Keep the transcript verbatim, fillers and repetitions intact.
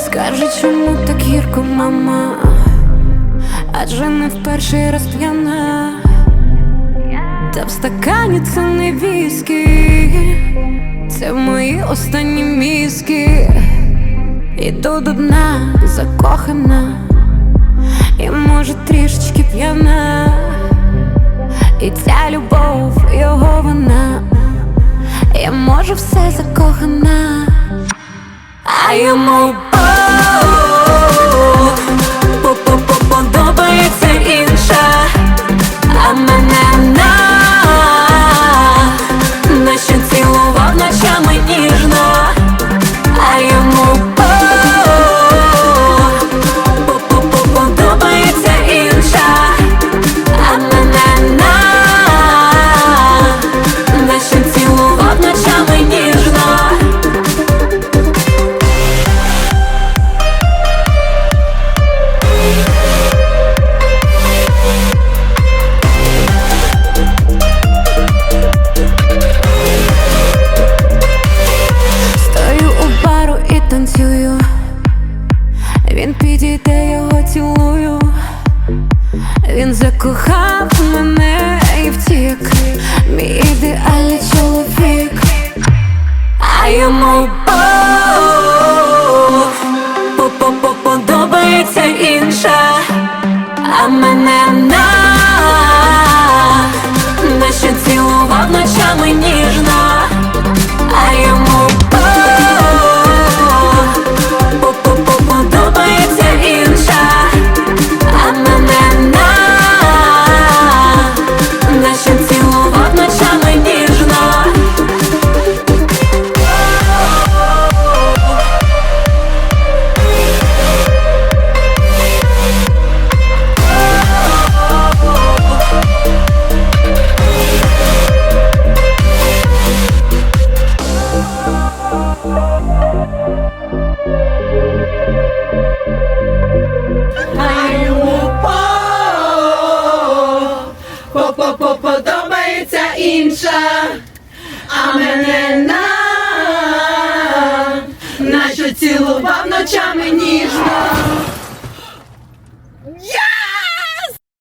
Скажи, чому так гірко, мама? Адже не в перший раз п'яна. Та в стакані це не віскі, це мої останні мізки. Іду до дна, закохана, і може трішечки п'яна. І ця любов, його вина, я може все закохана, а йому подобається інша, а мене на, на що цілував ночами ніжно, а йому подобається інша, а мене на, на що цілував ночами ніжно. Він підійде, його цілую. Він закохав мене і втік, мій ідеальний чоловік, а йому подобається інша, а мене на, на що цілував ночами ніжно, а йому подобається інша, а мене на, на що цілував ночами ніжно. Подобається інша, а мене на, на що цілував ночами ніжно.